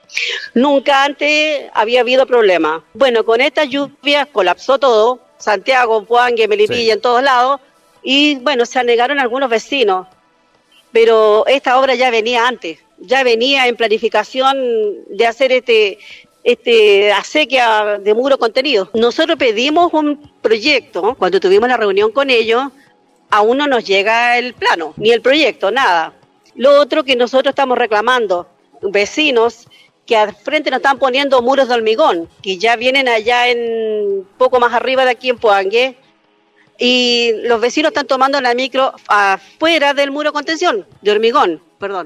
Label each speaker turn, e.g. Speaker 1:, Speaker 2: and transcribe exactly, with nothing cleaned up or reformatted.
Speaker 1: Nunca antes había habido problema. Bueno, con estas lluvias colapsó todo, Santiago, Puangue, Melipilla,
Speaker 2: Sí.
Speaker 1: en todos lados, y bueno, se anegaron algunos vecinos, pero esta obra ya venía antes, ya venía en planificación de hacer este, este acequia de muro contenido. Nosotros pedimos un proyecto, cuando tuvimos la reunión con ellos, aún no nos llega el plano, ni el proyecto, nada. Lo otro que nosotros estamos reclamando, vecinos que al frente nos están poniendo muros de hormigón, que ya vienen allá en poco más arriba de aquí en Puangue, y los vecinos están tomando la micro afuera del muro de contención, de hormigón, perdón.